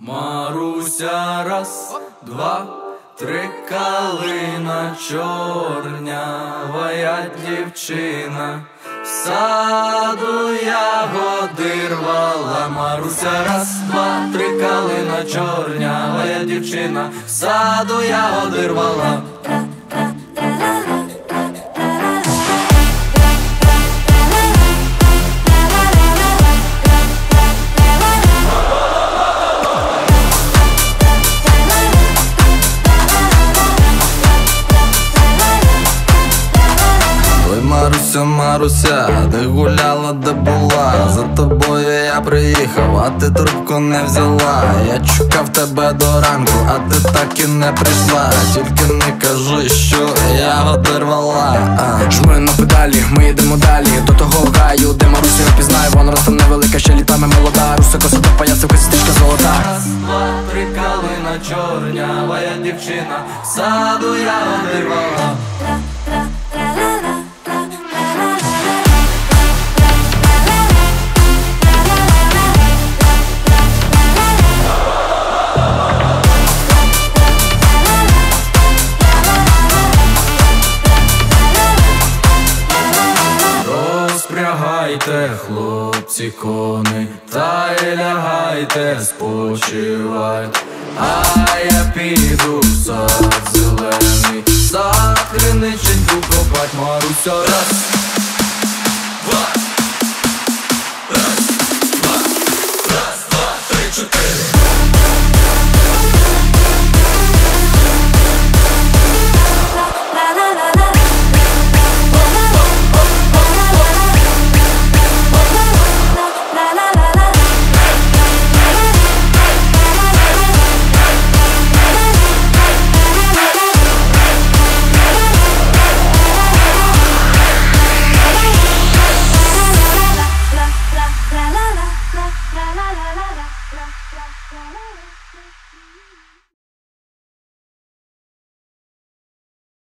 Маруся, раз, два, три, калина чорнявая дівчина, в саду ягоди рвала. Маруся, раз, два, три, калина чорнявая дівчина, в саду ягоди рвала. Маруся, Маруся, де гуляла, де була? За тобою я приїхав, а ти трубку не взяла. Я чекав тебе до ранку, а ти так і не прийшла. Тільки не кажи, що я одірвала. Жми на педалі, ми їдемо далі до того гаю, де Марусю не пізнаю. Вона ростом невелика, ще літами молода. Руса, коса до поясу, стрічка золота. Раз, два, три, калина чорнявая дівчина, в саду ягоди рвала. Розпрягайте, хлопці, кони, та й лягайте спочивать. А я піду в сад зелений, сад криниченьку копать. Маруся, раз, два, раз, два, раз, два, три, чотири. La la la la la la la la la la la la la.